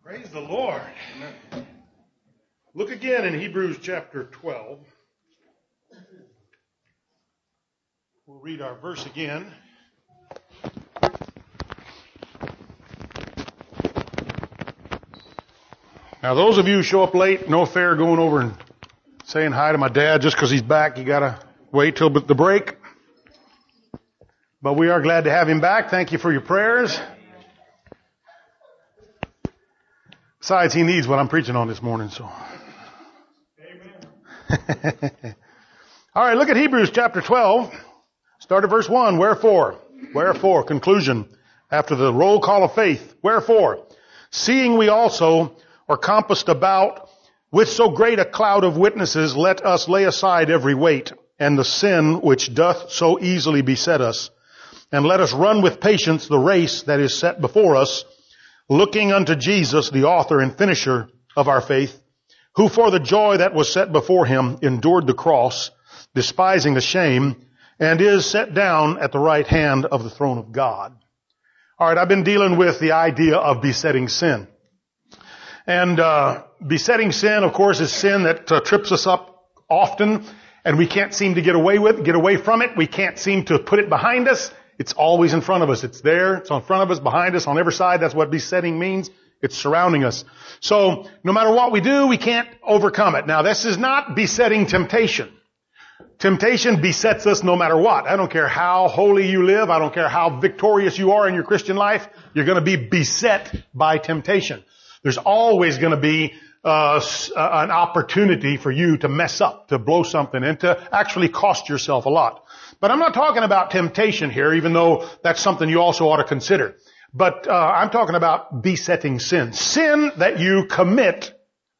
Praise the Lord. Look again in Hebrews chapter 12. We'll read our verse again. Now those of you who show up late, no fair going over and saying hi to my dad just because he's back. You gotta wait till the break. But we are glad to have him back. Thank you for your prayers. Besides, he needs what I'm preaching on this morning, so. Amen. All right, look at Hebrews chapter 12. Start at verse 1. Wherefore, conclusion, after the roll call of faith. Wherefore, seeing we also are compassed about with so great a cloud of witnesses, let us lay aside every weight and the sin which doth so easily beset us. And let us run with patience the race that is set before us, looking unto Jesus, the author and finisher of our faith, who for the joy that was set before him endured the cross, despising the shame, and is set down at the right hand of the throne of God. All right, I've been dealing with the idea of besetting sin. And besetting sin, of course, is sin that trips us up often, and we can't seem to get away from it. We can't seem to put it behind us. It's always in front of us. It's there. It's in front of us, behind us, on every side. That's what besetting means. It's surrounding us. So no matter what we do, we can't overcome it. Now, this is not besetting temptation. Temptation besets us no matter what. I don't care how holy you live. I don't care how victorious you are in your Christian life. You're going to be beset by temptation. There's always going to be an opportunity for you to mess up, to blow something, and to actually cost yourself a lot. But I'm not talking about temptation here, even though that's something you also ought to consider. But I'm talking about besetting sin. Sin that you commit,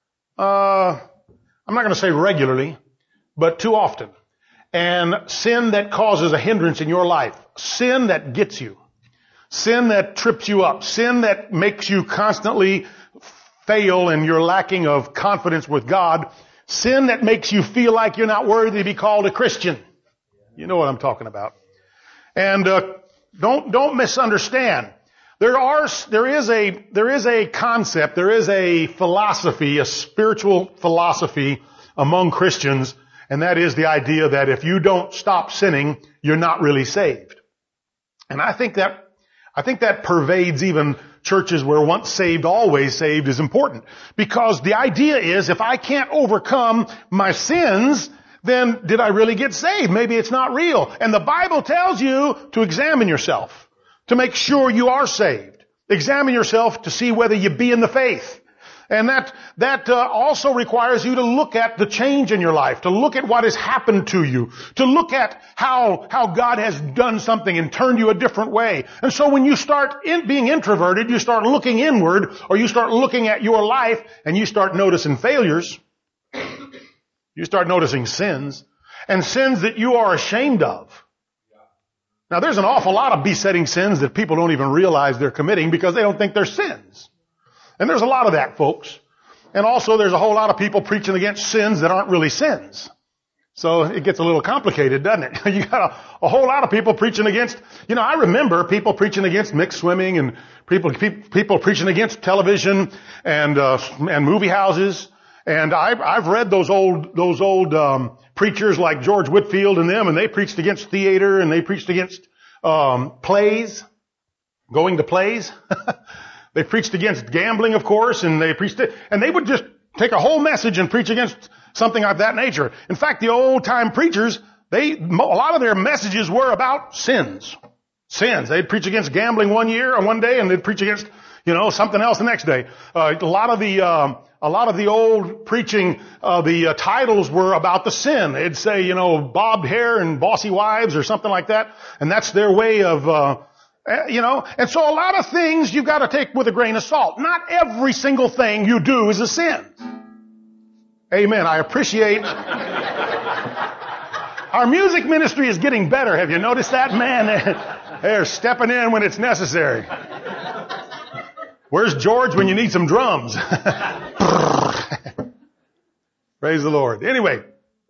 I'm not going to say regularly, but too often. And sin that causes a hindrance in your life. Sin that gets you. Sin that trips you up. Sin that makes you constantly fail and you're lacking of confidence with God. Sin that makes you feel like you're not worthy to be called a Christian. You know what I'm talking about. And don't misunderstand. There is a concept, there is a philosophy, a spiritual philosophy among Christians, and that is the idea that if you don't stop sinning, you're not really saved. And I think that pervades even churches where once saved, always saved is important. Because the idea is if I can't overcome my sins, then did I really get saved? Maybe it's not real. And the Bible tells you to examine yourself, to make sure you are saved. Examine yourself to see whether you be in the faith. And that also requires you to look at the change in your life, to look at what has happened to you, to look at how God has done something and turned you a different way. And so when you start being introverted, you start looking inward, or you start looking at your life and you start noticing failures. You start noticing sins, and sins that you are ashamed of. Now, there's an awful lot of besetting sins that people don't even realize they're committing because they don't think they're sins. And there's a lot of that, folks. And also, there's a whole lot of people preaching against sins that aren't really sins. So it gets a little complicated, doesn't it? You got a whole lot of people preaching against, I remember people preaching against mixed swimming and people preaching against television and movie houses. And I've read those old preachers like George Whitefield and them, and they preached against theater and they preached against plays, going to plays. They preached against gambling, of course, and they would just take a whole message and preach against something of that nature. In fact, the old time preachers, a lot of their messages were about sins. Sins. They'd preach against gambling one day, and they'd preach against, something else the next day. A lot of the old preaching, the titles were about the sin. They'd say, bobbed hair and bossy wives or something like that. And that's their way of, and so a lot of things you've got to take with a grain of salt. Not every single thing you do is a sin. Amen. I appreciate our music ministry is getting better. Have you noticed that? Man, they're stepping in when it's necessary. Where's George when you need some drums? Praise the Lord. Anyway,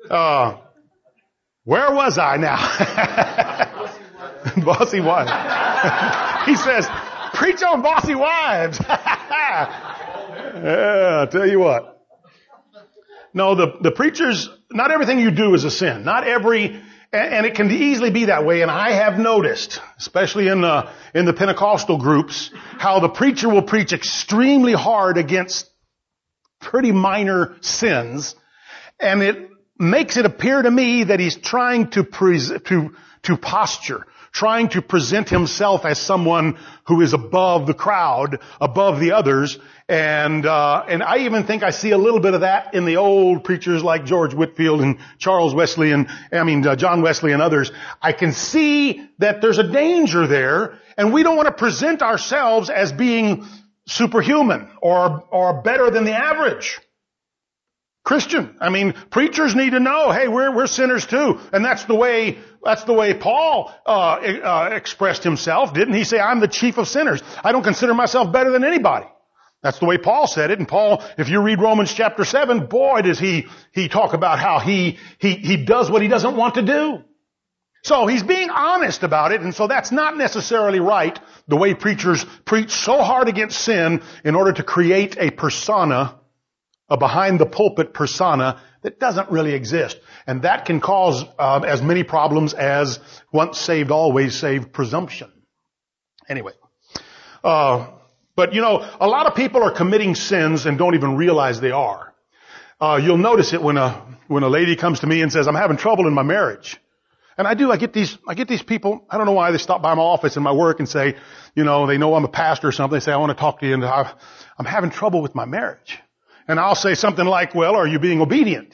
where was I now? Bossy wives. He says, preach on bossy wives. I'll tell you what. No, the preachers, not everything you do is a sin. Not every, and it can easily be that way. And I have noticed, especially in the Pentecostal groups, how the preacher will preach extremely hard against pretty minor sins. And it makes it appear to me that he's trying to posture, trying to present himself as someone who is above the crowd, above the others. And I even think I see a little bit of that in the old preachers like George Whitefield and John Wesley and others. I can see that there's a danger there, and we don't want to present ourselves as being superhuman or better than the average Christian. I mean, preachers need to know, hey, we're sinners too. And that's the way Paul expressed himself, didn't he? Say, I'm the chief of sinners. I don't consider myself better than anybody. That's the way Paul said it. And Paul, if you read Romans chapter 7, boy, does he talk about how he does what he doesn't want to do. So he's being honest about it, and so that's not necessarily right, the way preachers preach so hard against sin in order to create a persona, a behind the pulpit persona that doesn't really exist. And that can cause as many problems as once saved, always saved presumption. Anyway. But you know, a lot of people are committing sins and don't even realize they are. You'll notice it when a lady comes to me and says, I'm having trouble in my marriage. And I get these people, I don't know why, they stop by my office in my work and say, you know, they know I'm a pastor or something. They say, I want to talk to you, and I'm having trouble with my marriage. And I'll say something like, well, are you being obedient?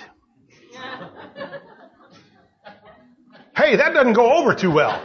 Hey, that doesn't go over too well.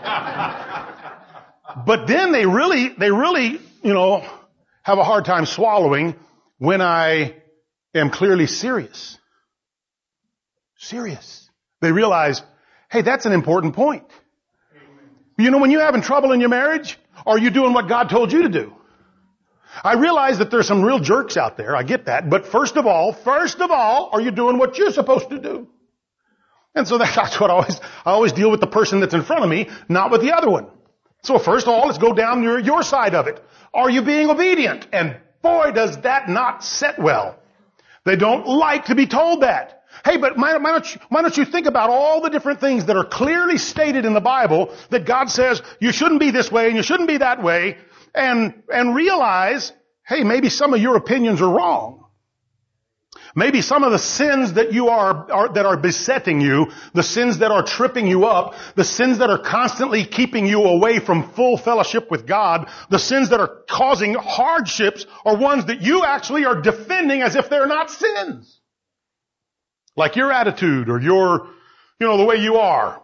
But then they really, you know, have a hard time swallowing when I am clearly serious. Serious. They realize, hey, that's an important point. You know, when you're having trouble in your marriage, are you doing what God told you to do? I realize that there's some real jerks out there. I get that. But first of all, are you doing what you're supposed to do? And so that's what I always deal with the person that's in front of me, not with the other one. So first of all, let's go down your side of it. Are you being obedient? And boy, does that not set well. They don't like to be told that. Hey, but why don't you think about all the different things that are clearly stated in the Bible that God says you shouldn't be this way and you shouldn't be that way, and realize, hey, maybe some of your opinions are wrong. Maybe some of the sins that that are besetting you, the sins that are tripping you up, the sins that are constantly keeping you away from full fellowship with God, the sins that are causing hardships are ones that you actually are defending as if they're not sins. Like your attitude or the way you are.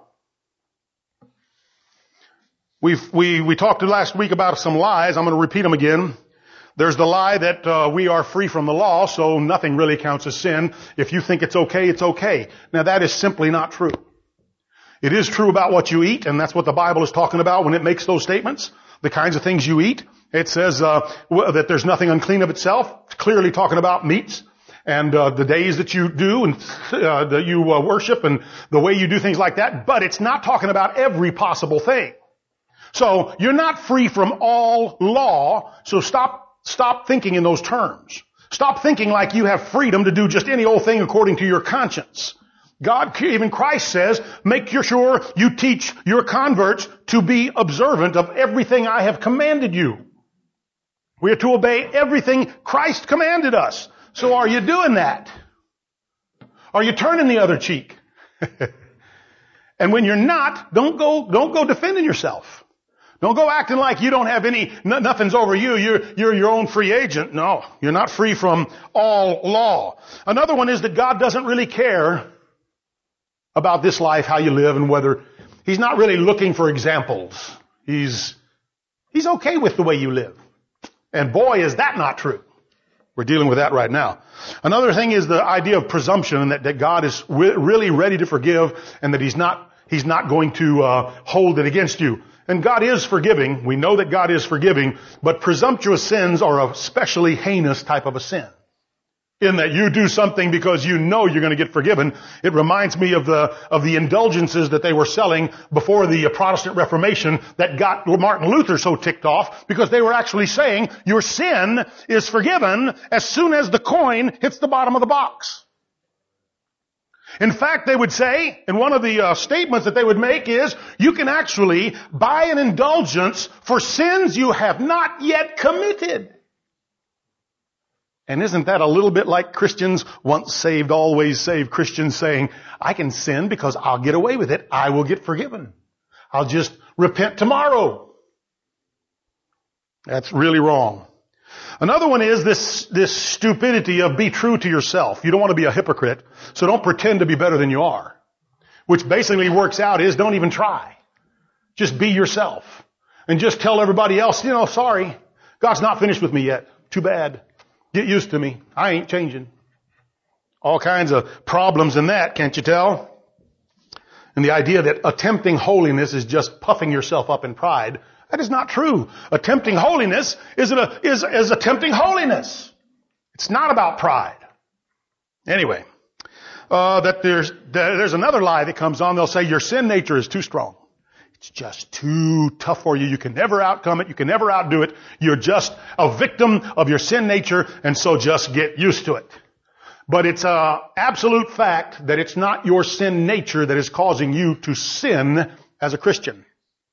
We talked last week about some lies. I'm going to repeat them again. There's the lie that we are free from the law, so nothing really counts as sin. If you think it's okay, it's okay. Now that is simply not true. It is true about what you eat, and that's what the Bible is talking about when it makes those statements. The kinds of things you eat. It says that there's nothing unclean of itself. It's clearly talking about meats and the days that you do and that you worship and the way you do things like that. But it's not talking about every possible thing. So you're not free from all law, so stop thinking in those terms. Stop thinking like you have freedom to do just any old thing according to your conscience. God, even Christ says, make sure you teach your converts to be observant of everything I have commanded you. We are to obey everything Christ commanded us. So are you doing that? Are you turning the other cheek? And when you're not, don't go defending yourself. Don't go acting like you don't have nothing's over you. You're your own free agent. No, you're not free from all law. Another one is that God doesn't really care about this life, how you live, and whether He's not really looking for examples. He's okay with the way you live. And boy, is that not true. We're dealing with that right now. Another thing is the idea of presumption, and that God is really ready to forgive, and that He's not going to hold it against you. And God is forgiving. We know that God is forgiving, but presumptuous sins are a especially heinous type of a sin. in that you do something because you know you're going to get forgiven. It reminds me of the indulgences that they were selling before the Protestant Reformation that got Martin Luther so ticked off, because they were actually saying your sin is forgiven as soon as the coin hits the bottom of the box. In fact, they would say, and one of the statements that they would make is, you can actually buy an indulgence for sins you have not yet committed. And isn't that a little bit like Christians, once saved, always saved Christians saying, I can sin because I'll get away with it. I will get forgiven. I'll just repent tomorrow. That's really wrong. Another one is this stupidity of be true to yourself. You don't want to be a hypocrite, so don't pretend to be better than you are. Which basically works out is don't even try. Just be yourself. And just tell everybody else, sorry, God's not finished with me yet. Too bad. Get used to me. I ain't changing. All kinds of problems in that, can't you tell? And the idea that attempting holiness is just puffing yourself up in pride, that is not true. Attempting holiness is attempting holiness. It's not about pride. Anyway, that there's another lie that comes on. They'll say your sin nature is too strong. It's just too tough for you. You can never outcome it. You can never outdo it. You're just a victim of your sin nature, and so just get used to it. But it's an absolute fact that it's not your sin nature that is causing you to sin as a Christian.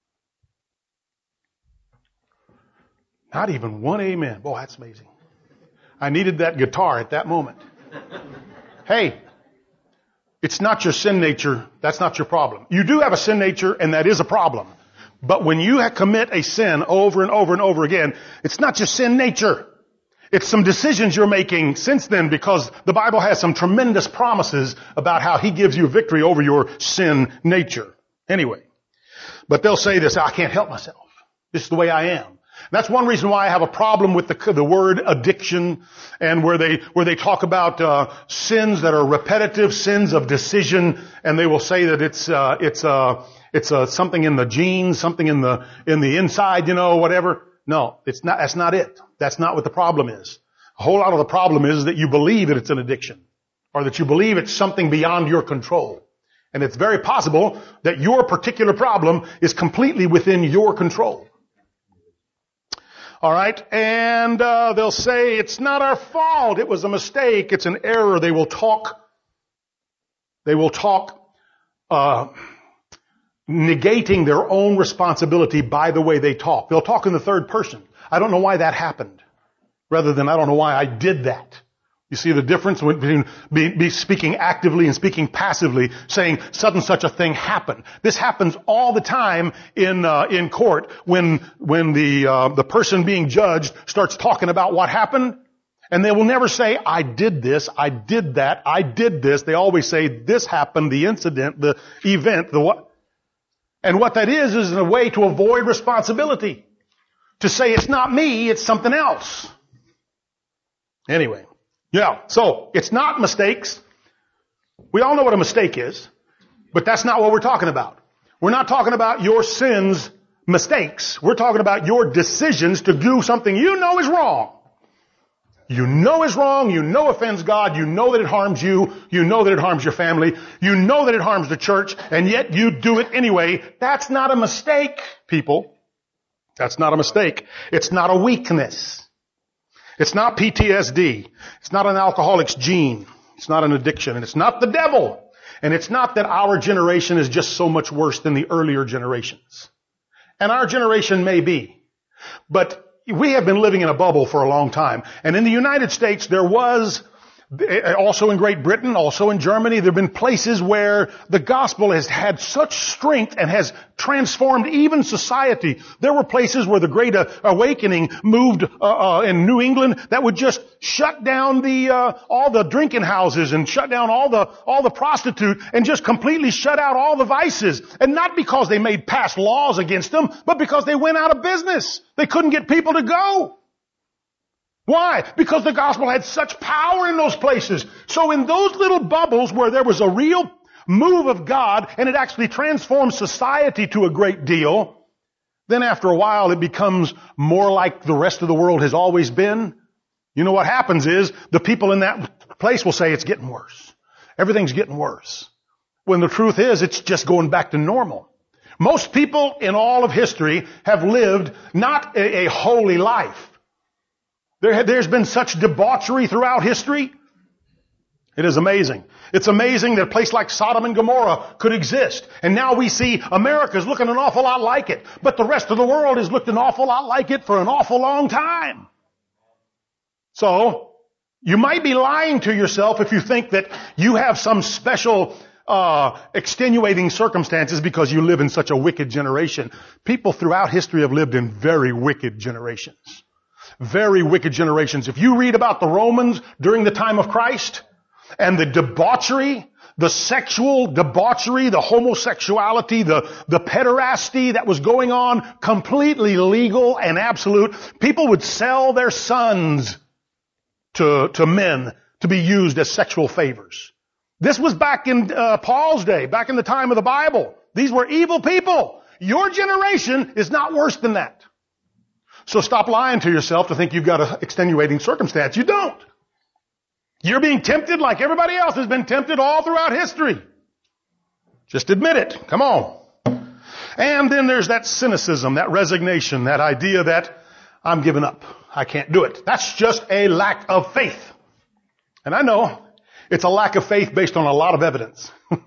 Not even one amen. Boy, that's amazing. I needed that guitar at that moment. Hey, it's not your sin nature. That's not your problem. You do have a sin nature, and that is a problem. But when you commit a sin over and over and over again, it's not your sin nature. It's some decisions you're making since then, because the Bible has some tremendous promises about how He gives you victory over your sin nature. Anyway, but they'll say this, I can't help myself. This is the way I am. That's one reason why I have a problem with the word addiction, and where they talk about sins that are repetitive, sins of decision, and they will say that it's something in the genes, something in the inside, whatever. No, it's not. That's not it. That's not what the problem is. A whole lot of the problem is that you believe that it's an addiction, or that you believe it's something beyond your control. And it's very possible that your particular problem is completely within your control. All right, and they'll say it's not our fault. It was a mistake. It's an error. They will talk negating their own responsibility by the way they talk. They'll talk in the third person. I don't know why that happened, rather than I don't know why I did that. You see the difference between speaking actively and speaking passively, saying such a thing happened. This happens all the time in court when the person being judged starts talking about what happened, and they will never say, I did this, I did that, I did this. They always say, this happened, the incident, the event, the what. And what that is a way to avoid responsibility. To say it's not me, it's something else. Anyway. Yeah, so it's not mistakes. We all know what a mistake is, but that's not what we're talking about. We're not talking about your sins, mistakes. We're talking about your decisions to do something you know is wrong. You know is wrong, you know offends God, you know that it harms you know that it harms your family, you know that it harms the church, and yet you do it anyway. That's not a mistake, people. That's not a mistake. It's not a weakness. It's not PTSD. It's not an alcoholic's gene. It's not an addiction. And it's not the devil. And it's not that our generation is just so much worse than the earlier generations. And our generation may be. But we have been living in a bubble for a long time. And in the United States, there was, also in Great Britain, also in Germany, there have been places where the gospel has had such strength and has transformed even society. There were places where the Great Awakening moved in New England that would just shut down all the drinking houses and shut down all the prostitute and just completely shut out all the vices. And not because they made passed laws against them, but because they went out of business. They couldn't get people to go. Why? Because the gospel had such power in those places. So in those little bubbles where there was a real move of God and it actually transformed society to a great deal, then after a while it becomes more like the rest of the world has always been. You know what happens is the people in that place will say it's getting worse. Everything's getting worse. When the truth is it's just going back to normal. Most people in all of history have lived not a holy life. There's been such debauchery throughout history. It is amazing. It's amazing that a place like Sodom and Gomorrah could exist. And now we see America's looking an awful lot like it. But the rest of the world has looked an awful lot like it for an awful long time. So, you might be lying to yourself if you think that you have some special extenuating circumstances because you live in such a wicked generation. People throughout history have lived in very wicked generations. Very wicked generations. If you read about the Romans during the time of Christ and the debauchery, the sexual debauchery, the homosexuality, the pederasty that was going on, completely legal and absolute, people would sell their sons to men to be used as sexual favors. This was back in Paul's day, back in the time of the Bible. These were evil people. Your generation is not worse than that. So stop lying to yourself to think you've got an extenuating circumstance. You don't. You're being tempted like everybody else has been tempted all throughout history. Just admit it. Come on. And then there's that cynicism, that resignation, that idea that I'm giving up. I can't do it. That's just a lack of faith. And I know it's a lack of faith based on a lot of evidence.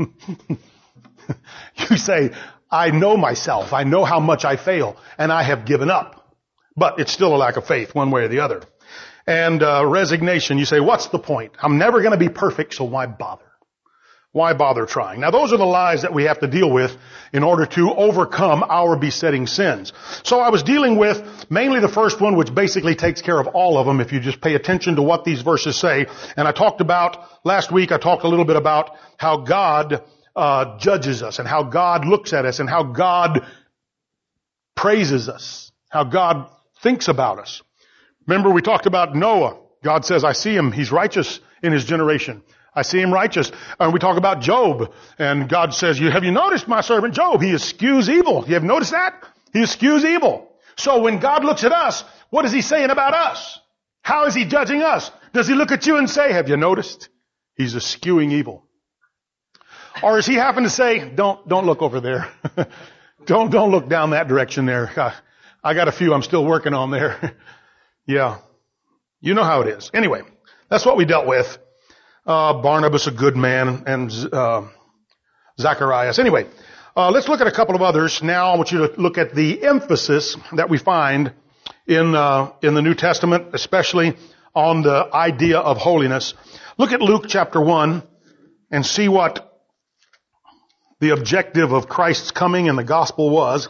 You say, I know myself. I know how much I fail, and I have given up. But it's still a lack of faith, one way or the other. And resignation, you say, what's the point? I'm never going to be perfect, so why bother? Why bother trying? Now those are the lies that we have to deal with in order to overcome our besetting sins. So I was dealing with mainly the first one, which basically takes care of all of them if you just pay attention to what these verses say. And last week I talked a little bit about how God judges us and how God looks at us and how God praises us, how God thinks about us. Remember we talked about Noah. God says, I see him. He's righteous in his generation. I see him righteous. And we talk about Job. And God says, have you noticed my servant Job? He eschews evil. You have noticed that? He eschews evil. So when God looks at us, what is he saying about us? How is he judging us? Does he look at you and say, have you noticed? He's eschewing evil. Or does he happen to say, don't look over there. Don't look down that direction there. I got a few I'm still working on there. Yeah. You know how it is. Anyway, that's what we dealt with. Barnabas, a good man, and Zacharias. Anyway, let's look at a couple of others. Now I want you to look at the emphasis that we find in the New Testament, especially on the idea of holiness. Look at Luke chapter 1 and see what the objective of Christ's coming in the gospel was.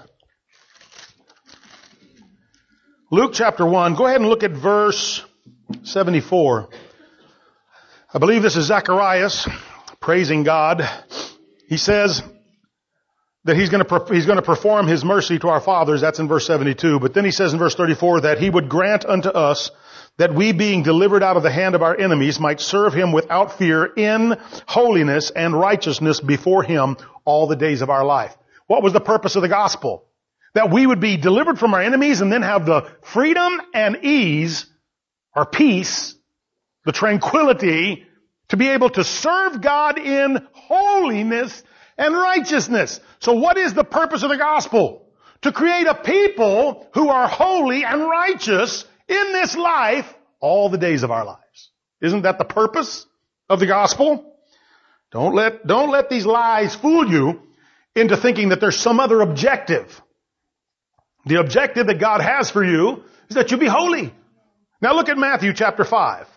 Luke chapter 1, go ahead and look at verse 74. I believe this is Zacharias praising God. He says that he's going to perform his mercy to our fathers. That's in verse 72. But then he says in verse 34 that he would grant unto us that we being delivered out of the hand of our enemies might serve him without fear in holiness and righteousness before him all the days of our life. What was the purpose of the gospel? That we would be delivered from our enemies and then have the freedom and ease or peace, the tranquility to be able to serve God in holiness and righteousness. So what is the purpose of the gospel? To create a people who are holy and righteous in this life all the days of our lives. Isn't that the purpose of the gospel? Don't let these lies fool you into thinking that there's some other objective. The objective that God has for you is that you be holy. Now look at Matthew chapter 5.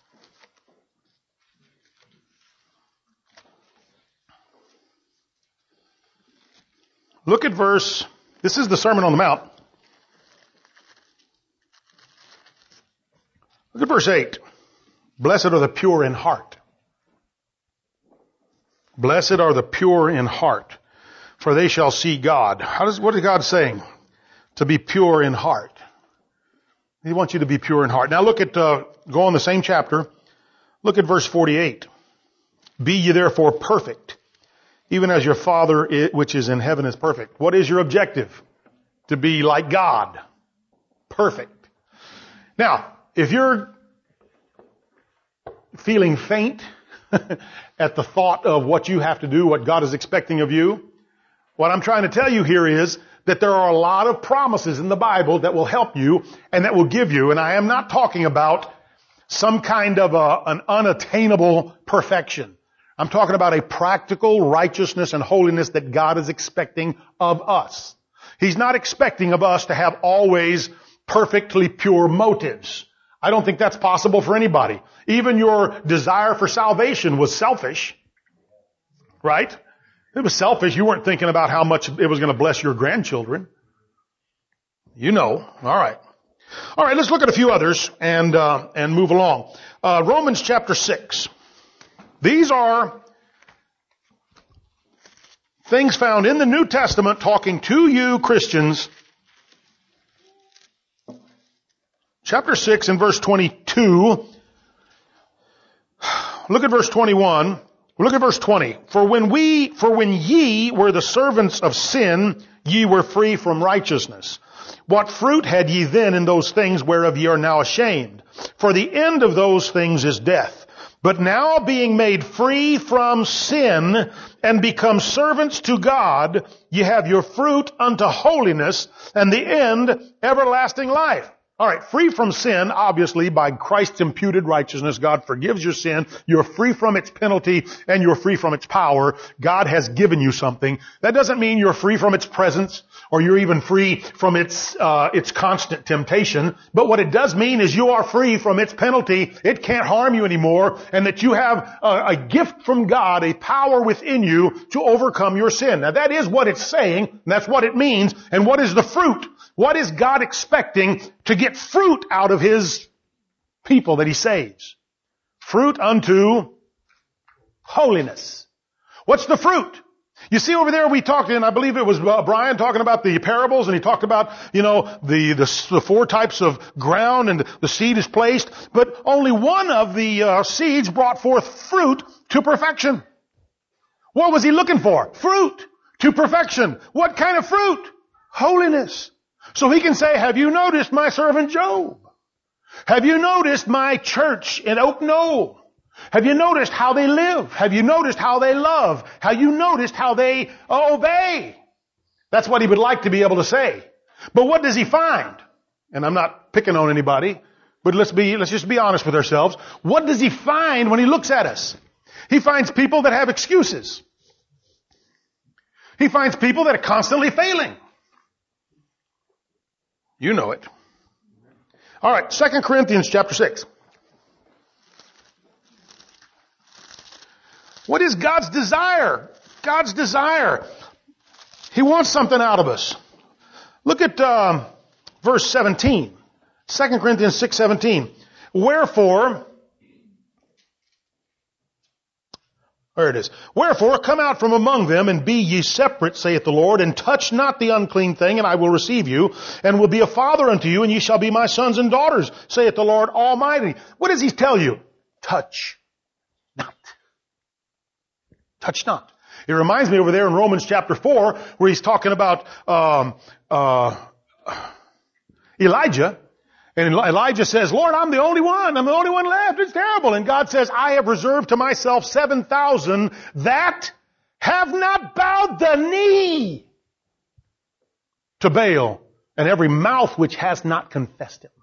Look at this is the Sermon on the Mount. Look at verse 8. Blessed are the pure in heart. Blessed are the pure in heart, for they shall see God. What is God saying? To be pure in heart. He wants you to be pure in heart. Now look at, go on the same chapter. Look at verse 48. Be ye therefore perfect, even as your Father which is in heaven is perfect. What is your objective? To be like God. Perfect. Now, if you're feeling faint at the thought of what you have to do, what God is expecting of you? What I'm trying to tell you here is that there are a lot of promises in the Bible that will help you and that will give you, and I am not talking about some kind of an unattainable perfection. I'm talking about a practical righteousness and holiness that God is expecting of us. He's not expecting of us to have always perfectly pure motives. I don't think that's possible for anybody. Even your desire for salvation was selfish. Right? It was selfish. You weren't thinking about how much it was going to bless your grandchildren. You know. All right. All right, let's look at a few others and move along. Romans chapter 6. These are things found in the New Testament talking to you Christians. Chapter 6 and verse 22. Look at verse 21. Look at verse 20. For when ye were the servants of sin, ye were free from righteousness. What fruit had ye then in those things whereof ye are now ashamed? For the end of those things is death. But now being made free from sin and become servants to God, ye have your fruit unto holiness and the end everlasting life. All right, free from sin, obviously, by Christ's imputed righteousness. God forgives your sin. You're free from its penalty and you're free from its power. God has given you something. That doesn't mean you're free from its presence or you're even free from its constant temptation. But what it does mean is you are free from its penalty. It can't harm you anymore, and that you have a gift from God, a power within you to overcome your sin. Now that is what it's saying, and that's what it means. And what is the fruit? What is God expecting to get fruit out of His people that He saves? Fruit unto holiness. What's the fruit? You see over there we talked, and I believe it was Brian talking about the parables, and he talked about, the four types of ground, and the seed is placed, but only one of the seeds brought forth fruit to perfection. What was he looking for? Fruit to perfection. What kind of fruit? Holiness. So he can say, have you noticed my servant Job? Have you noticed my church in Oak Knoll? Have you noticed how they live? Have you noticed how they love? Have you noticed how they obey? That's what he would like to be able to say. But what does he find? And I'm not picking on anybody, but let's just be honest with ourselves. What does he find when he looks at us? He finds people that have excuses. He finds people that are constantly failing. You know it. All right, 2 Corinthians chapter 6. What is God's desire? God's desire. He wants something out of us. Look at verse 17. 2 Corinthians 6:17. Wherefore, there it is. Wherefore, come out from among them and be ye separate, saith the Lord, and touch not the unclean thing, and I will receive you, and will be a father unto you, and ye shall be my sons and daughters, saith the Lord Almighty. What does he tell you? Touch not. Touch not. It reminds me over there in Romans chapter 4, where he's talking about Elijah. And Elijah says, Lord, I'm the only one. I'm the only one left. It's terrible. And God says, I have reserved to myself 7,000 that have not bowed the knee to Baal, and every mouth which has not confessed him.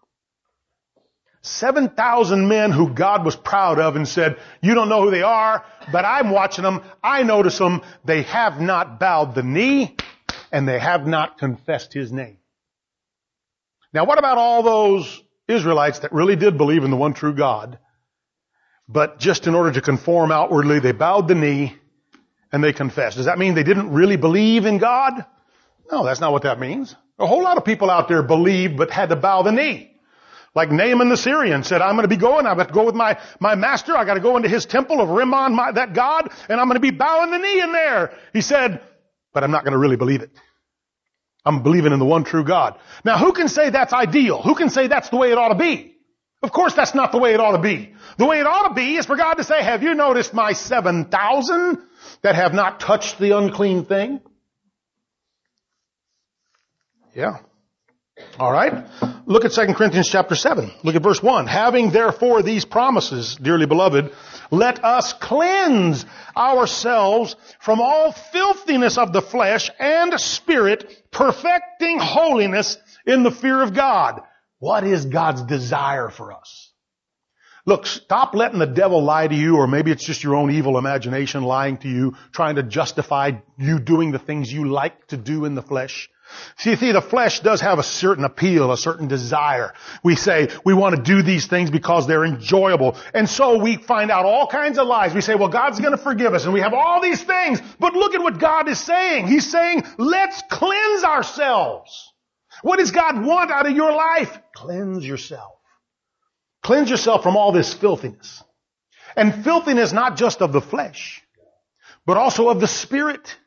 7,000 men who God was proud of and said, you don't know who they are, but I'm watching them. I notice them. They have not bowed the knee, and they have not confessed His name. Now what about all those Israelites that really did believe in the one true God, but just in order to conform outwardly, they bowed the knee and they confessed? Does that mean they didn't really believe in God? No, that's not what that means. A whole lot of people out there believed but had to bow the knee. Like Naaman the Syrian said, I'm going to be going, I've got to go with my master, I've got to go into his temple of Rimmon, that God, and I'm going to be bowing the knee in there. He said, but I'm not going to really believe it. I'm believing in the one true God. Now who can say that's ideal? Who can say that's the way it ought to be? Of course that's not the way it ought to be. The way it ought to be is for God to say, have you noticed my 7,000 that have not touched the unclean thing? Yeah. All right. Look at 2 Corinthians chapter 7. Look at verse 1. Having therefore these promises, dearly beloved, let us cleanse ourselves from all filthiness of the flesh and spirit, perfecting holiness in the fear of God. What is God's desire for us? Look, stop letting the devil lie to you, or maybe it's just your own evil imagination lying to you, trying to justify you doing the things you like to do in the flesh. See, the flesh does have a certain appeal, a certain desire. We say we want to do these things because they're enjoyable. And so we find out all kinds of lies. We say, well, God's going to forgive us, and we have all these things. But look at what God is saying. He's saying, let's cleanse ourselves. What does God want out of your life? Cleanse yourself. Cleanse yourself from all this filthiness. And filthiness not just of the flesh, but also of the spirit.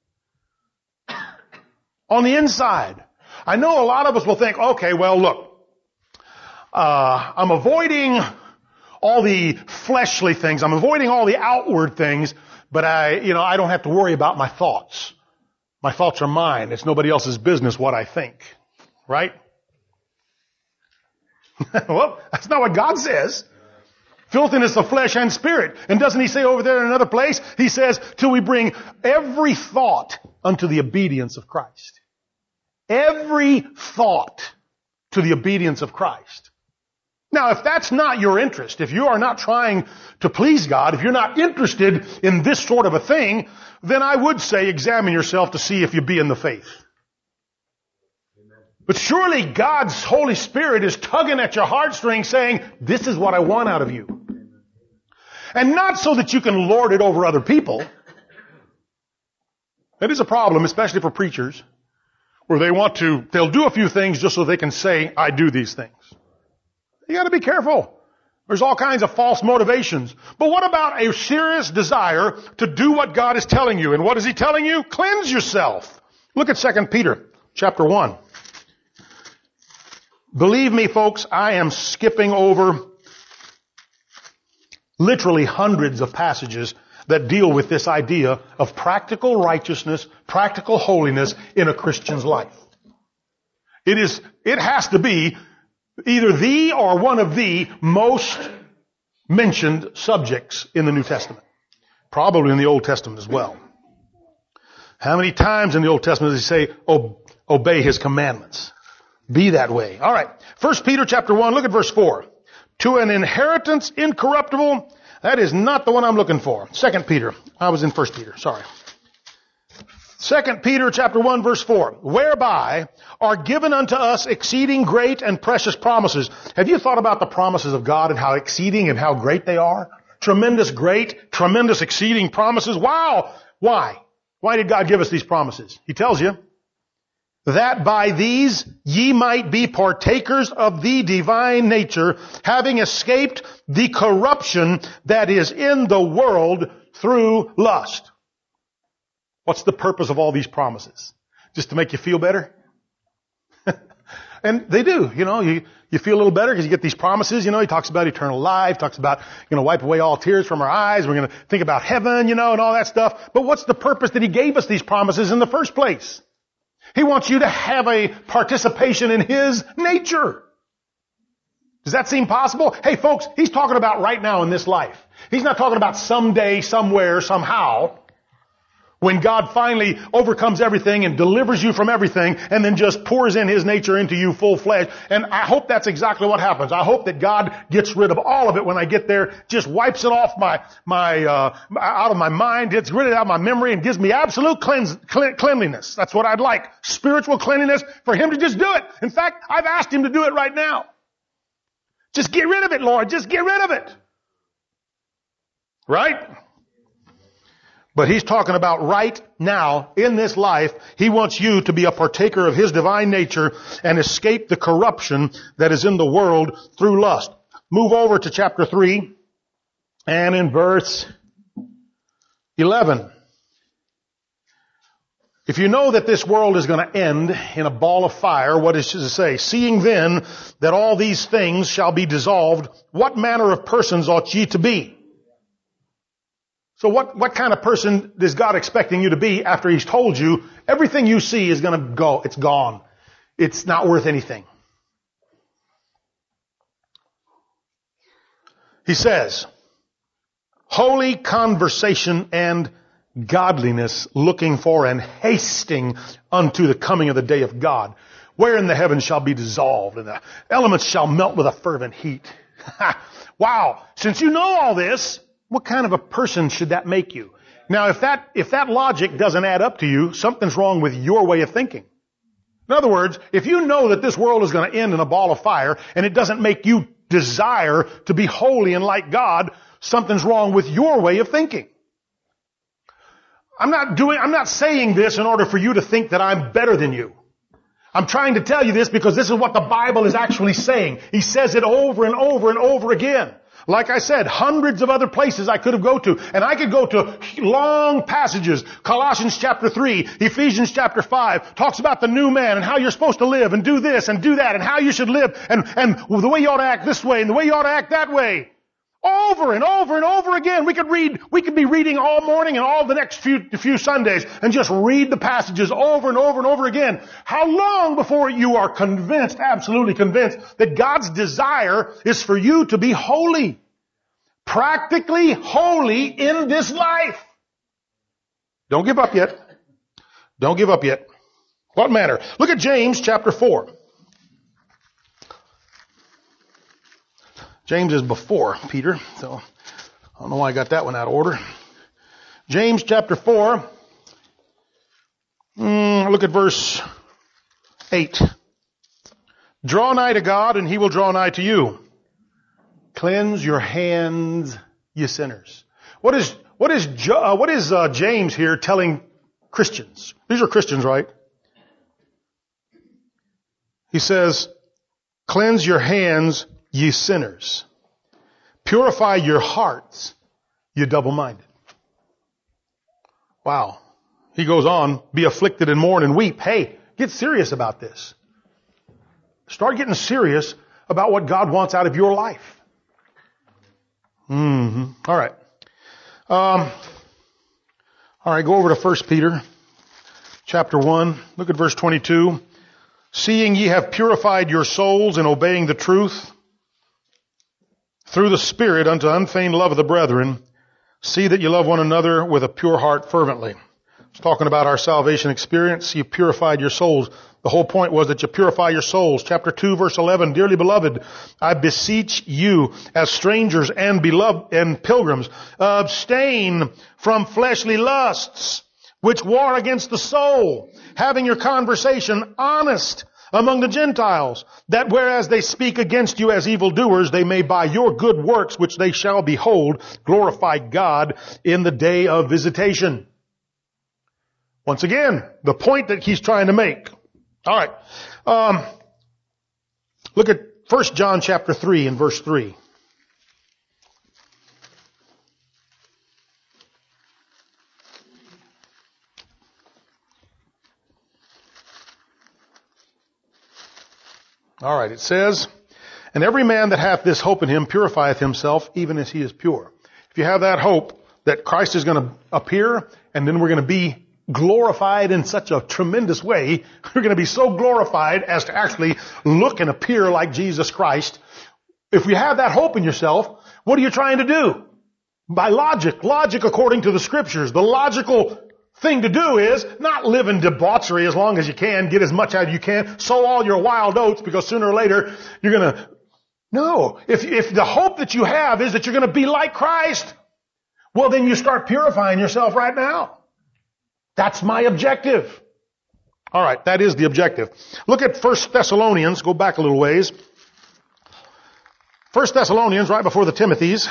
On the inside. I know a lot of us will think, okay, well, look, I'm avoiding all the fleshly things. I'm avoiding all the outward things, but I don't have to worry about my thoughts. My thoughts are mine. It's nobody else's business what I think. Right? Well, that's not what God says. Filthiness of flesh and spirit. And doesn't he say over there in another place? He says, till we bring every thought unto the obedience of Christ. Every thought to the obedience of Christ. Now, if that's not your interest, if you are not trying to please God, if you're not interested in this sort of a thing, then I would say examine yourself to see if you be in the faith. But surely God's Holy Spirit is tugging at your heartstrings saying, this is what I want out of you. And not so that you can lord it over other people. That is a problem, especially for preachers, where they'll do a few things just so they can say, I do these things. You gotta be careful. There's all kinds of false motivations. But what about a serious desire to do what God is telling you? And what is He telling you? Cleanse yourself. Look at 2 Peter chapter 1. Believe me, folks, I am skipping over literally hundreds of passages that deal with this idea of practical righteousness, practical holiness in a Christian's life. It has to be either the or one of the most mentioned subjects in the New Testament. Probably in the Old Testament as well. How many times in the Old Testament does he say, obey His commandments? Be that way. All right. 1 Peter chapter 1, look at verse 4. To an inheritance incorruptible. That is not the one I'm looking for. 2 Peter. I was in 1 Peter. Sorry. 2 Peter chapter 1 verse 4. Whereby are given unto us exceeding great and precious promises. Have you thought about the promises of God and how exceeding and how great they are? Tremendous great, tremendous exceeding promises. Wow. Why? Why did God give us these promises? He tells you. That by these ye might be partakers of the divine nature, having escaped the corruption that is in the world through lust. What's the purpose of all these promises? Just to make you feel better? And they do, you feel a little better because you get these promises, he talks about eternal life, talks about, wipe away all tears from our eyes, we're going to think about heaven, and all that stuff. But what's the purpose that He gave us these promises in the first place? He wants you to have a participation in His nature. Does that seem possible? Hey folks, He's talking about right now in this life. He's not talking about someday, somewhere, somehow, when God finally overcomes everything and delivers you from everything and then just pours in His nature into you full fledged. And I hope that's exactly what happens. I hope that God gets rid of all of it when I get there, just wipes it off out of my mind, gets rid of it out of my memory and gives me absolute cleanliness. That's what I'd like. Spiritual cleanliness for Him to just do it. In fact, I've asked Him to do it right now. Just get rid of it, Lord. Just get rid of it. Right? But He's talking about right now, in this life, He wants you to be a partaker of His divine nature and escape the corruption that is in the world through lust. Move over to chapter 3 and in verse 11. If you know that this world is going to end in a ball of fire, what does it say? Seeing then that all these things shall be dissolved, what manner of persons ought ye to be? So what kind of person is God expecting you to be after He's told you everything you see is going to go, it's gone. it's not worth anything. He says, holy conversation and godliness, looking for and hasting unto the coming of the day of God, wherein the heavens shall be dissolved and the elements shall melt with a fervent heat. Wow. Since you know all this, what kind of a person should that make you? Now, if that logic doesn't add up to you, something's wrong with your way of thinking. In other words, if you know that this world is going to end in a ball of fire and it doesn't make you desire to be holy and like God, something's wrong with your way of thinking. I'm not saying this in order for you to think that I'm better than you. I'm trying to tell you this because this is what the Bible is actually saying. He says it over and over and over again. Like I said, hundreds of other places I could have go to. And I could go to long passages. Colossians chapter 3, Ephesians chapter 5, talks about the new man and how you're supposed to live and do this and do that and how you should live and the way you ought to act this way and the way you ought to act that way. Over and over and over again. We could be reading all morning and all the next few Sundays and just read the passages over and over and over again. How long before you are convinced, absolutely convinced, that God's desire is for you to be holy? Practically holy in this life. Don't give up yet. Don't give up yet. What matter? Look at James chapter 4. James is before Peter, so I don't know why I got that one out of order. James chapter 4, look at verse 8. Draw nigh to God and He will draw nigh to you. Cleanse your hands, ye sinners. What is James here telling Christians? These are Christians, right? He says, cleanse your hands, ye sinners. Purify your hearts, ye double-minded. Wow. He goes on, be afflicted and mourn and weep. Hey, get serious about this. Start getting serious about what God wants out of your life. All right. All right, go over to 1 Peter chapter 1. Look at verse 22. Seeing ye have purified your souls in obeying the truth, through the Spirit unto unfeigned love of the brethren, see that you love one another with a pure heart fervently. It's talking about our salvation experience. You purified your souls. The whole point was that you purify your souls. Chapter 2, verse 11, dearly beloved, I beseech you as strangers and beloved and pilgrims, abstain from fleshly lusts, which war against the soul, having your conversation honest among the Gentiles, that whereas they speak against you as evildoers, they may by your good works, which they shall behold, glorify God in the day of visitation. Once again, the point that he's trying to make. All right. Look at 1 John chapter 3 and verse 3. All right, it says, and every man that hath this hope in him purifieth himself, even as he is pure. If you have that hope that Christ is going to appear, and then we're going to be glorified in such a tremendous way, we're going to be so glorified as to actually look and appear like Jesus Christ. If you have that hope in yourself, what are you trying to do? By logic according to the Scriptures. The logical thing to do is not live in debauchery as long as you can, get as much out as you can, sow all your wild oats, because sooner or later you're going to... No. If the hope that you have is that you're going to be like Christ, well, then you start purifying yourself right now. That's my objective. All right, that is the objective. Look at 1 Thessalonians. Go back a little ways. 1 Thessalonians, right before the Timothys,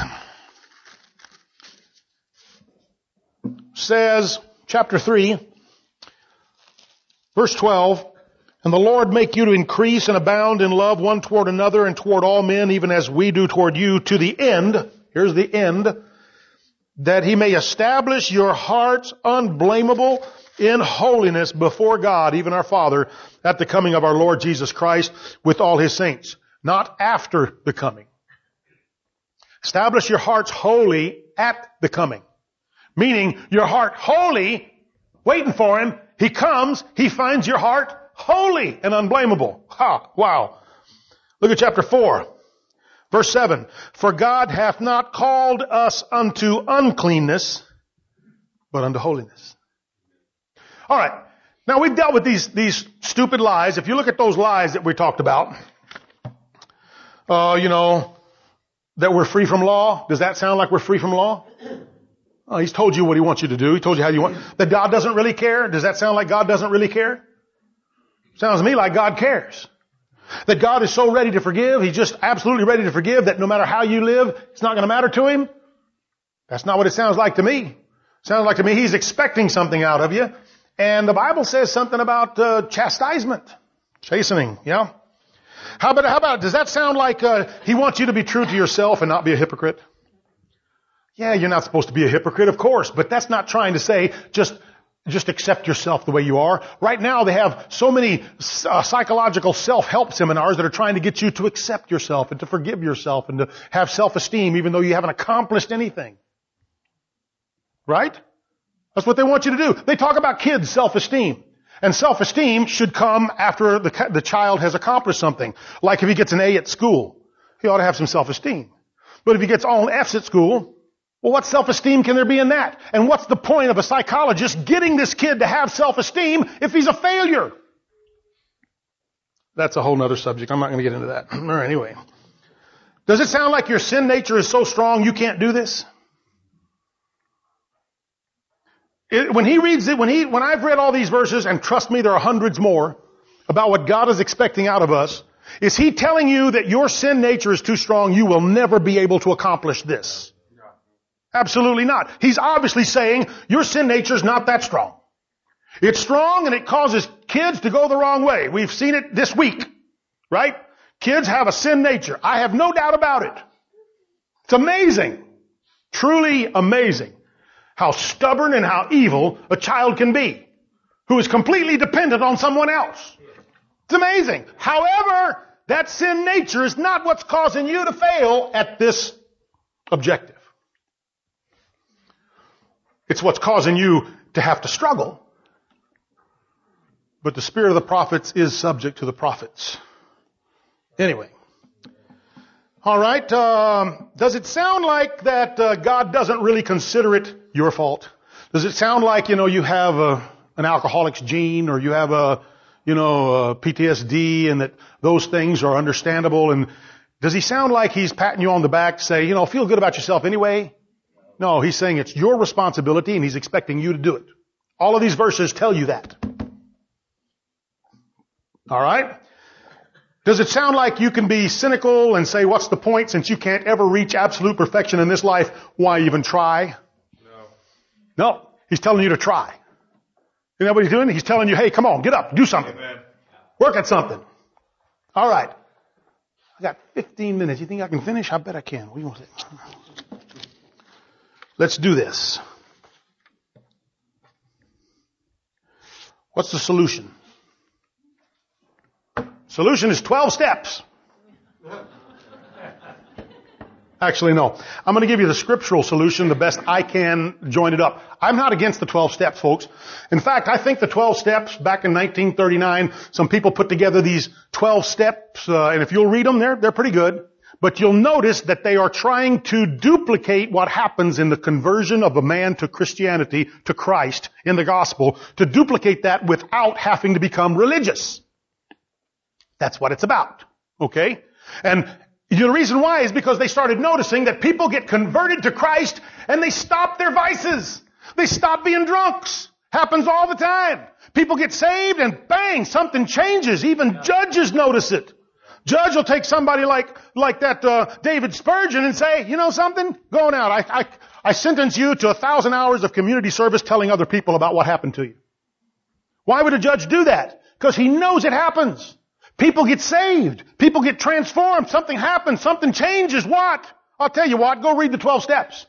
says, chapter 3, verse 12, and the Lord make you to increase and abound in love one toward another and toward all men, even as we do toward you, to the end, here's the end, that he may establish your hearts unblameable in holiness before God, even our Father, at the coming of our Lord Jesus Christ with all his saints. Not after the coming. Establish your hearts holy at the coming. Meaning your heart holy, waiting for him. He comes, he finds your heart holy and unblameable. Ha! Wow. Look at chapter 4. Verse 7. For God hath not called us unto uncleanness, but unto holiness. All right. Now we've dealt with these stupid lies. If you look at those lies that we talked about, that we're free from law. Does that sound like we're free from law? Oh, he's told you what he wants you to do. He told you how you want. That God doesn't really care. Does that sound like God doesn't really care? Sounds to me like God cares. That God is so ready to forgive. He's just absolutely ready to forgive that no matter how you live, it's not going to matter to him. That's not what it sounds like to me. It sounds like to me he's expecting something out of you. And the Bible says something about chastisement, chastening, yeah? How about, does that sound like he wants you to be true to yourself and not be a hypocrite? Yeah, you're not supposed to be a hypocrite, of course, but that's not trying to say just accept yourself the way you are. Right now they have so many psychological self-help seminars that are trying to get you to accept yourself and to forgive yourself and to have self-esteem even though you haven't accomplished anything. Right? That's what they want you to do. They talk about kids' self-esteem. And self-esteem should come after the child has accomplished something. Like if he gets an A at school, he ought to have some self-esteem. But if he gets all F's at school, well, what self-esteem can there be in that? And what's the point of a psychologist getting this kid to have self-esteem if he's a failure? That's a whole other subject. I'm not going to get into that. All right, anyway. Does it sound like your sin nature is so strong you can't do this? When he reads it, when I've read all these verses, and trust me, there are hundreds more, about what God is expecting out of us, is he telling you that your sin nature is too strong, you will never be able to accomplish this? No. Absolutely not. He's obviously saying your sin nature is not that strong. It's strong and it causes kids to go the wrong way. We've seen it this week, right? Kids have a sin nature. I have no doubt about it. It's amazing. Truly amazing. How stubborn and how evil a child can be, who is completely dependent on someone else. It's amazing. However, that sin nature is not what's causing you to fail at this objective. It's what's causing you to have to struggle. But the spirit of the prophets is subject to the prophets. Anyway. All right. Does it sound like that God doesn't really consider it your fault? Does it sound like, you have an alcoholic's gene or you have a PTSD and that those things are understandable? And does he sound like he's patting you on the back to say, feel good about yourself anyway? No, he's saying it's your responsibility and he's expecting you to do it. All of these verses tell you that. All right. Does it sound like you can be cynical and say, what's the point since you can't ever reach absolute perfection in this life? Why even try? No. He's telling you to try. Isn't that what he's doing? He's telling you, hey, come on, get up, do something. Amen. Work at something. All right. I got 15 minutes. You think I can finish? I bet I can. What do you want to say? Let's do this. What's the solution? Solution is 12 steps. Actually, no. I'm going to give you the scriptural solution the best I can join it up. I'm not against the 12 steps, folks. In fact, I think the 12 steps, back in 1939, some people put together these 12 steps, and if you'll read them, they're pretty good. But you'll notice that they are trying to duplicate what happens in the conversion of a man to Christianity, to Christ, in the gospel, to duplicate that without having to become religious. That's what it's about. Okay? And the reason why is because they started noticing that people get converted to Christ and they stop their vices. They stop being drunks. Happens all the time. People get saved and bang, something changes. Even judges notice it. Judge will take somebody like that David Spurgeon and say, you know something? Going out. I sentence you to 1,000 hours of community service telling other people about what happened to you. Why would a judge do that? Because he knows it happens. People get saved. People get transformed. Something happens. Something changes. What? I'll tell you what. Go read the 12 steps.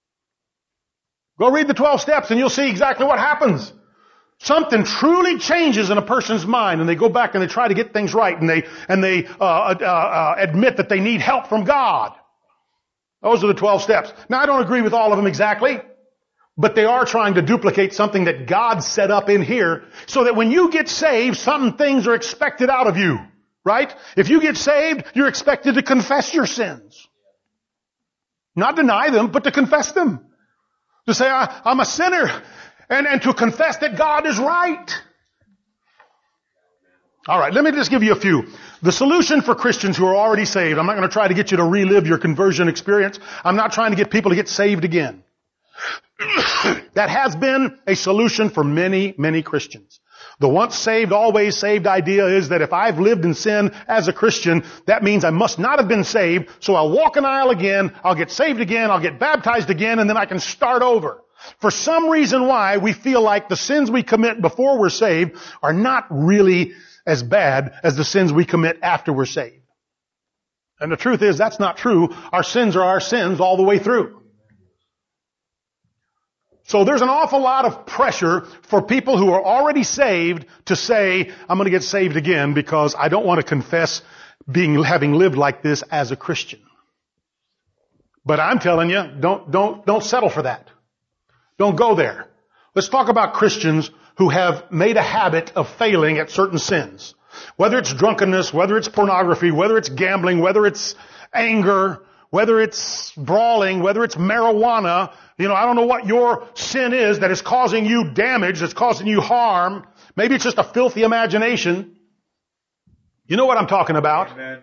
Go read the 12 steps and you'll see exactly what happens. Something truly changes in a person's mind and they go back and they try to get things right and they admit that they need help from God. Those are the 12 steps. Now I don't agree with all of them exactly, But they are trying to duplicate something that God set up in here so that when you get saved, some things are expected out of you. Right? If you get saved, you're expected to confess your sins. Not deny them, but to confess them. To say, I'm a sinner. And to confess that God is right. Alright, let me just give you a few. The solution for Christians who are already saved, I'm not going to try to get you to relive your conversion experience. I'm not trying to get people to get saved again. That has been a solution for many, many Christians. The once saved, always saved idea is that if I've lived in sin as a Christian, that means I must not have been saved, so I'll walk an aisle again, I'll get saved again, I'll get baptized again, and then I can start over. For some reason why we feel like the sins we commit before we're saved are not really as bad as the sins we commit after we're saved. And the truth is, that's not true. Our sins are our sins all the way through. So there's an awful lot of pressure for people who are already saved to say, I'm going to get saved again because I don't want to confess having lived like this as a Christian. But I'm telling you, don't settle for that. Don't go there. Let's talk about Christians who have made a habit of failing at certain sins. Whether it's drunkenness, whether it's pornography, whether it's gambling, whether it's anger, whether it's brawling, whether it's marijuana. I don't know what your sin is that is causing you damage, that's causing you harm. Maybe it's just a filthy imagination. You know what I'm talking about. Amen.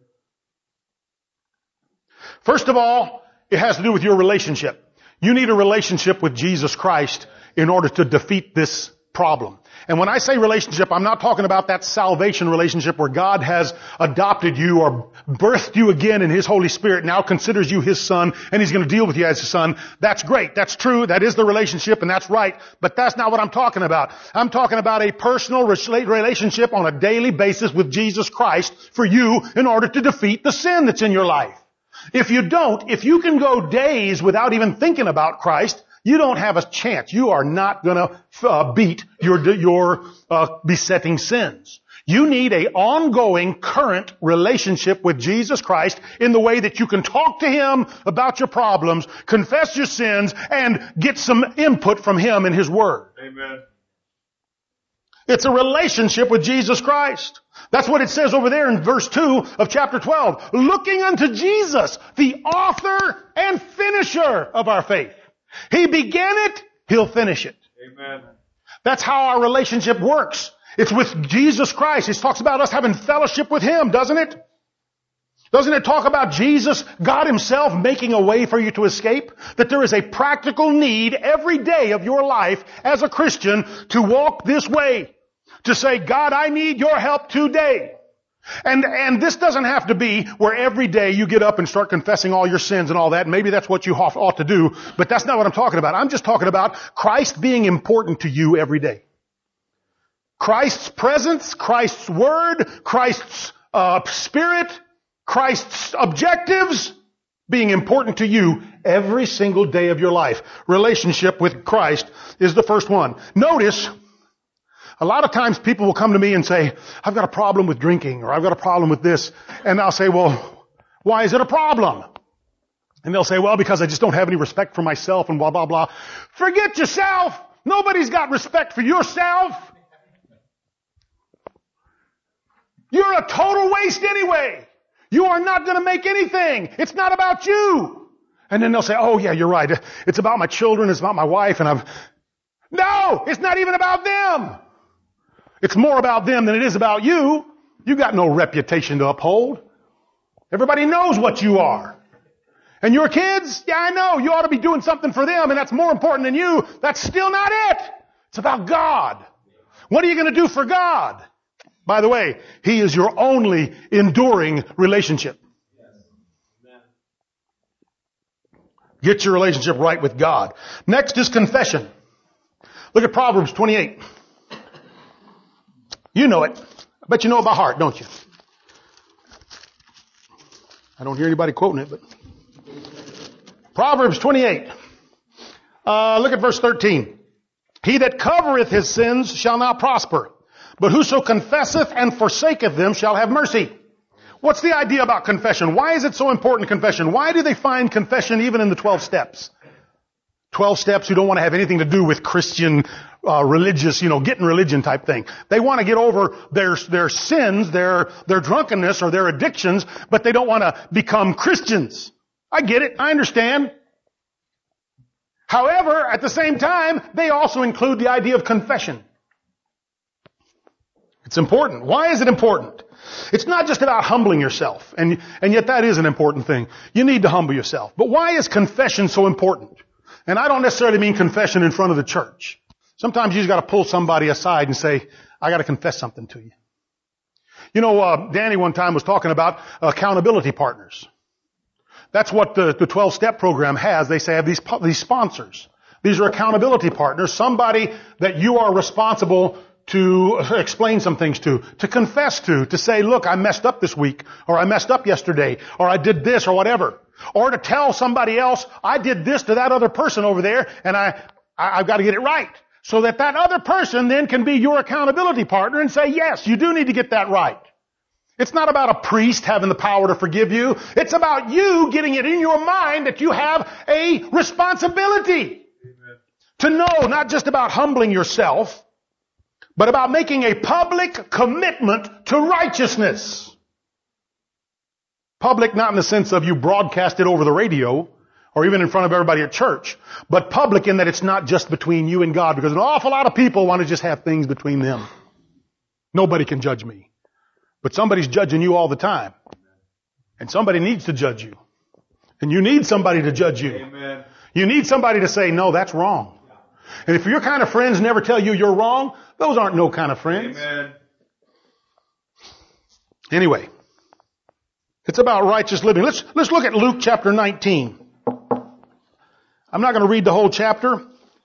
First of all, it has to do with your relationship. You need a relationship with Jesus Christ in order to defeat this problem. And when I say relationship, I'm not talking about that salvation relationship where God has adopted you or birthed you again in His Holy Spirit, now considers you His son, and He's going to deal with you as His son. That's great. That's true. That is the relationship, and that's right. But that's not what I'm talking about. I'm talking about a personal relationship on a daily basis with Jesus Christ for you in order to defeat the sin that's in your life. If you can go days without even thinking about Christ, you don't have a chance. You are not going to beat your besetting sins. You need an ongoing, current relationship with Jesus Christ in the way that you can talk to Him about your problems, confess your sins, and get some input from Him in His Word. Amen. It's a relationship with Jesus Christ. That's what it says over there in verse 2 of chapter 12. Looking unto Jesus, the author and finisher of our faith. He began it, He'll finish it. Amen. That's how our relationship works. It's with Jesus Christ. It talks about us having fellowship with Him, doesn't it? Doesn't it talk about Jesus, God Himself, making a way for you to escape? That there is a practical need every day of your life as a Christian to walk this way. To say, God, I need your help today. And this doesn't have to be where every day you get up and start confessing all your sins and all that. Maybe that's what you ought to do, but that's not what I'm talking about. I'm just talking about Christ being important to you every day. Christ's presence, Christ's word, Christ's spirit, Christ's objectives being important to you every single day of your life. Relationship with Christ is the first one. Notice, a lot of times people will come to me and say, I've got a problem with drinking, or I've got a problem with this. And I'll say, well, why is it a problem? And they'll say, well, because I just don't have any respect for myself and blah, blah, blah. Forget yourself. Nobody's got respect for yourself. You're a total waste anyway. You are not going to make anything. It's not about you. And then they'll say, oh yeah, you're right. It's about my children. It's about my wife. No, it's not even about them. It's more about them than it is about you. You got no reputation to uphold. Everybody knows what you are. And your kids, yeah, I know, you ought to be doing something for them, and that's more important than you. That's still not it. It's about God. What are you going to do for God? By the way, He is your only enduring relationship. Get your relationship right with God. Next is confession. Look at Proverbs 28. You know it. I bet you know it by heart, don't you? I don't hear anybody quoting it, but Proverbs 28. Look at verse 13. He that covereth his sins shall not prosper, but whoso confesseth and forsaketh them shall have mercy. What's the idea about confession? Why is it so important, confession? Why do they find confession even in the 12 steps? 12 steps who don't want to have anything to do with Christian, religious, getting religion type thing. They want to get over their sins, their drunkenness or their addictions, but they don't want to become Christians. I get it. I understand. However, at the same time, they also include the idea of confession. It's important. Why is it important? It's not just about humbling yourself, and yet that is an important thing. You need to humble yourself. But why is confession so important? And I don't necessarily mean confession in front of the church. Sometimes you just got to pull somebody aside and say, I got to confess something to you. Danny one time was talking about accountability partners. That's what the 12-step program has. They say have these sponsors. These are accountability partners, somebody that you are responsible to explain some things to confess to say, look, I messed up this week, or I messed up yesterday, or I did this, or whatever. Or to tell somebody else, I did this to that other person over there, and I've got to get it right. So that other person then can be your accountability partner and say, yes, you do need to get that right. It's not about a priest having the power to forgive you. It's about you getting it in your mind that you have a responsibility. Amen. To know not just about humbling yourself, but about making a public commitment to righteousness. Public not in the sense of you broadcast it over the radio or even in front of everybody at church, but public in that it's not just between you and God, because an awful lot of people want to just have things between them. Nobody can judge me. But somebody's judging you all the time. And somebody needs to judge you. And you need somebody to judge you. Amen. You need somebody to say, no, that's wrong. And if your kind of friends never tell you you're wrong, those aren't no kind of friends. Amen. Anyway, it's about righteous living. Let's look at Luke chapter 19. I'm not going to read the whole chapter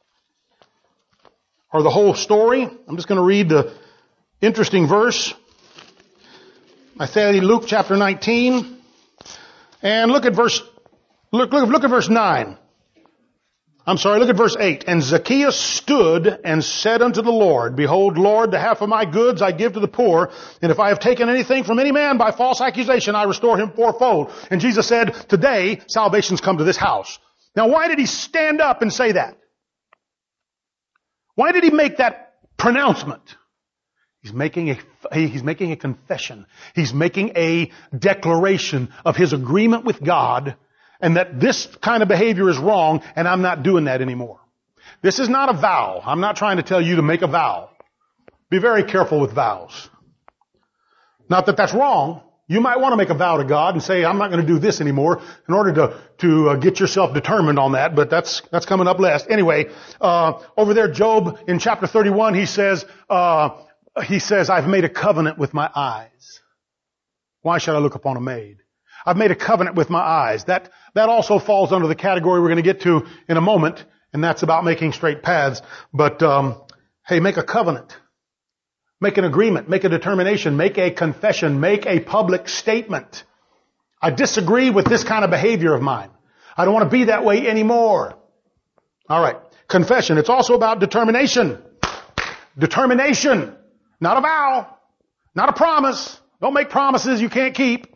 or the whole story. I'm just going to read the interesting verse. I say Luke chapter 19, and look at verse 9. Look at verse 8. And Zacchaeus stood and said unto the Lord, Behold, Lord, the half of my goods I give to the poor, and if I have taken anything from any man by false accusation, I restore him fourfold. And Jesus said, Today salvation's come to this house. Now why did he stand up and say that? Why did he make that pronouncement? He's making a confession. He's making a declaration of his agreement with God, and that this kind of behavior is wrong, and I'm not doing that anymore. This is not a vow. I'm not trying to tell you to make a vow. Be very careful with vows. Not that that's wrong. You might want to make a vow to God and say, I'm not going to do this anymore in order to get yourself determined on that, but that's coming up last. Anyway, over there, Job in chapter 31, he says, I've made a covenant with my eyes. Why should I look upon a maid? I've made a covenant with my eyes. That also falls under the category we're going to get to in a moment, and that's about making straight paths. But, hey, make a covenant. Make an agreement. Make a determination. Make a confession. Make a public statement. I disagree with this kind of behavior of mine. I don't want to be that way anymore. All right. Confession. It's also about determination. Determination. Not a vow. Not a promise. Don't make promises you can't keep.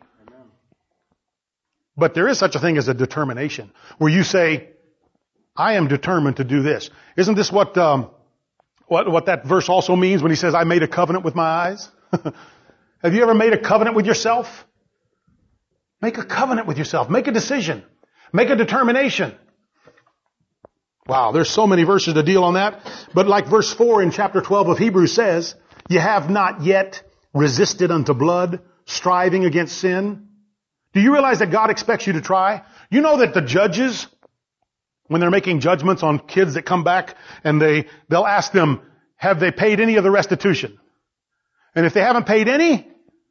But there is such a thing as a determination where you say, I am determined to do this. Isn't this what that verse also means when he says, I made a covenant with my eyes? Have you ever made a covenant with yourself? Make a covenant with yourself. Make a decision. Make a determination. Wow, there's so many verses to deal on that. But like verse 4 in chapter 12 of Hebrews says, you have not yet resisted unto blood, striving against sin. Do you realize that God expects you to try? You know that the judges, when they're making judgments on kids that come back, and they'll ask them, have they paid any of the restitution? And if they haven't paid any,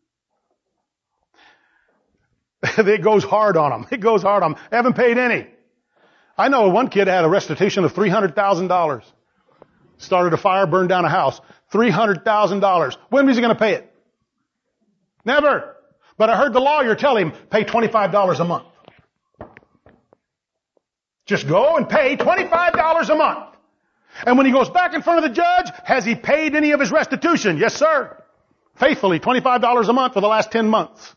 it goes hard on them. It goes hard on them. They haven't paid any. I know one kid had a restitution of $300,000. Started a fire, burned down a house. $300,000. When was he going to pay it? Never. But I heard the lawyer tell him, pay $25 a month. Just go and pay $25 a month. And when he goes back in front of the judge, has he paid any of his restitution? Yes, sir. Faithfully, $25 a month for the last 10 months.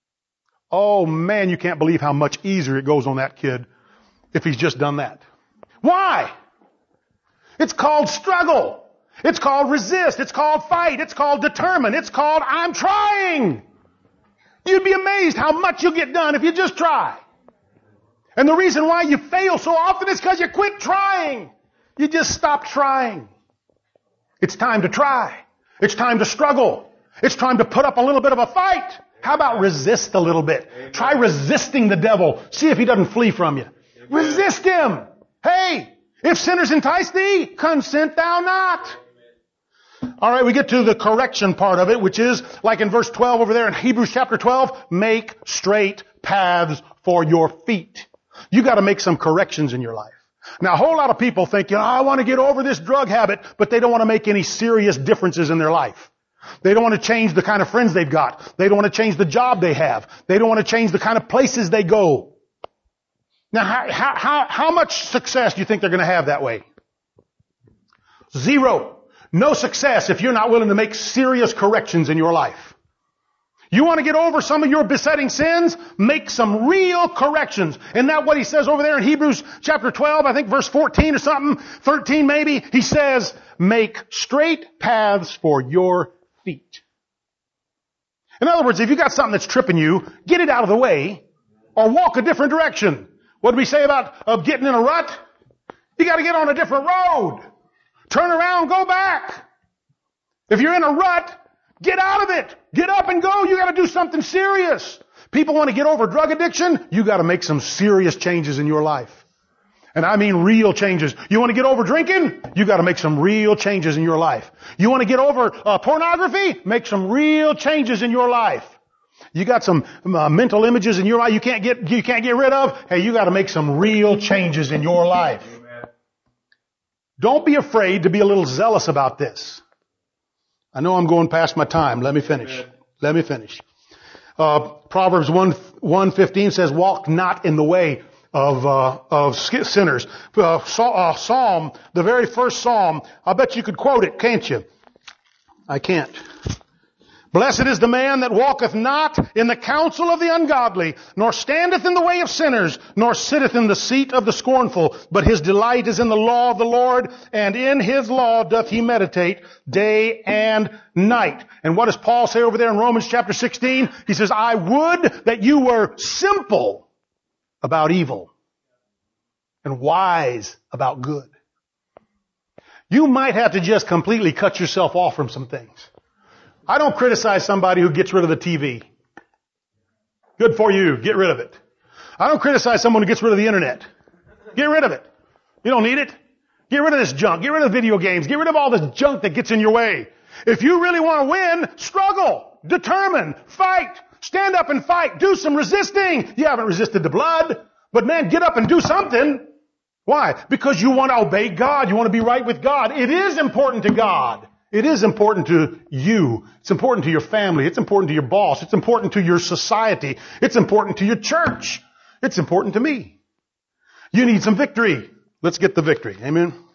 Oh man, you can't believe how much easier it goes on that kid if he's just done that. Why? It's called struggle. It's called resist. It's called fight. It's called determine. It's called I'm trying. You'd be amazed how much you'll get done if you just try. And the reason why you fail so often is because you quit trying. You just stop trying. It's time to try. It's time to struggle. It's time to put up a little bit of a fight. How about resist a little bit? Amen. Try resisting the devil. See if he doesn't flee from you. Amen. Resist him. Hey, if sinners entice thee, consent thou not. All right, we get to the correction part of it, which is like in verse 12 over there in Hebrews chapter 12, make straight paths for your feet. You got to make some corrections in your life. Now, a whole lot of people think, I want to get over this drug habit, but they don't want to make any serious differences in their life. They don't want to change the kind of friends they've got. They don't want to change the job they have. They don't want to change the kind of places they go. Now, how much success do you think they're going to have that way? Zero. No success if you're not willing to make serious corrections in your life. You want to get over some of your besetting sins? Make some real corrections. Isn't that what he says over there in Hebrews chapter 12, I think verse 14 or something, 13 maybe? He says, make straight paths for your feet. In other words, if you got something that's tripping you, get it out of the way or walk a different direction. What did we say about getting in a rut? You got to get on a different road. Turn around, go back. If you're in a rut, get out of it. Get up and go. You got to do something serious. People want to get over drug addiction. You got to make some serious changes in your life. And I mean real changes. You want to get over drinking? You got to make some real changes in your life. You want to get over pornography? Make some real changes in your life. You got some mental images in your life you can't get rid of? Hey, you got to make some real changes in your life. Amen. Don't be afraid to be a little zealous about this. I know I'm going past my time. Let me finish. Amen. Let me finish. Proverbs 1:15 says, walk not in the way of sinners. Psalm, the very first Psalm, I bet you could quote it, can't you? I can't. Blessed is the man that walketh not in the counsel of the ungodly, nor standeth in the way of sinners, nor sitteth in the seat of the scornful. But his delight is in the law of the Lord, and in his law doth he meditate day and night. And what does Paul say over there in Romans chapter 16? He says, I would that you were simple about evil and wise about good. You might have to just completely cut yourself off from some things. I don't criticize somebody who gets rid of the TV. Good for you. Get rid of it. I don't criticize someone who gets rid of the internet. Get rid of it. You don't need it. Get rid of this junk. Get rid of video games. Get rid of all this junk that gets in your way. If you really want to win, struggle, determine, fight, stand up and fight, do some resisting. You haven't resisted the blood, but man, get up and do something. Why? Because you want to obey God. You want to be right with God. It is important to God. It is important to you. It's important to your family. It's important to your boss. It's important to your society. It's important to your church. It's important to me. You need some victory. Let's get the victory. Amen.